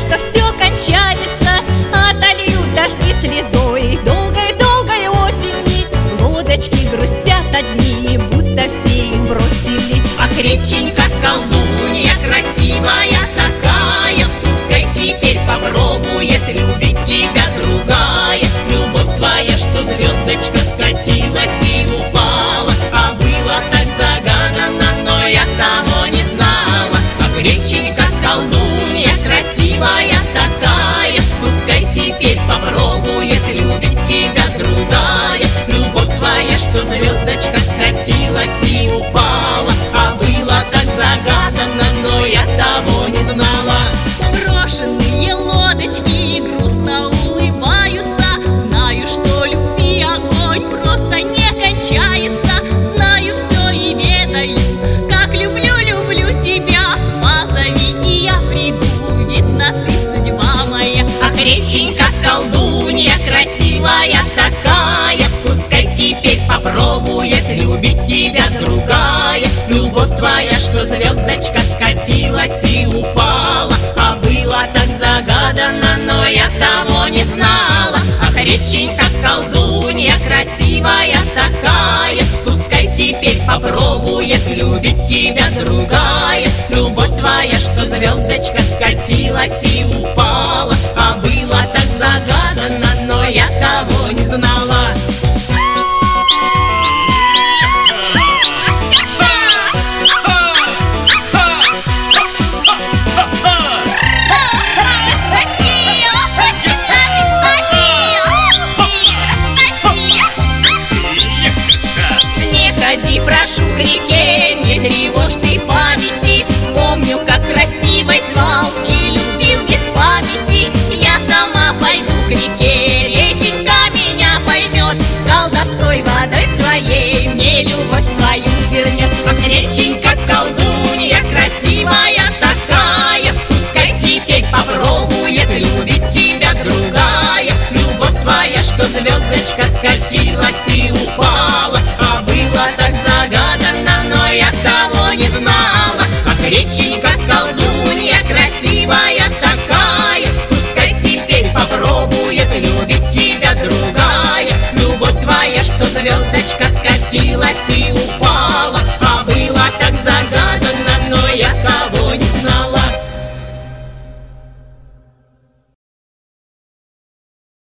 что все кончается, отолью дожди слезой. Долгой-долгой осени лодочки грустят одни, будто все их бросили. Ах, реченька, колдунья красивая такая, пускай теперь попробует любить тебя другая. Любовь твоя, что звездочка скатилась и упала, а было так загаданно, но я того не знала. Ах, реченька, колдунья красивая такая, пускай теперь попробует любить тебя другая. Любовь твоя, что звездочка скатилась и упала, а было так загаданно, но я того не знала. Брошенные лодочки грустно улыбаются. Знаю, что любви огонь просто не кончается. Знаю все и ведаю, как люблю тебя. Позови, и я приду, видно, ты судьба моя. Ах, реченька, колдунья красивая такая, пускай теперь попробует любить тебя другая. Любовь твоя, что звездочка скатилась и упала, а было так загаданно, но я того не знала. Ах, реченька, колдунья красивая такая, пускай теперь попробует любить тебя другая. Любовь твоя, что звездочка скатилась и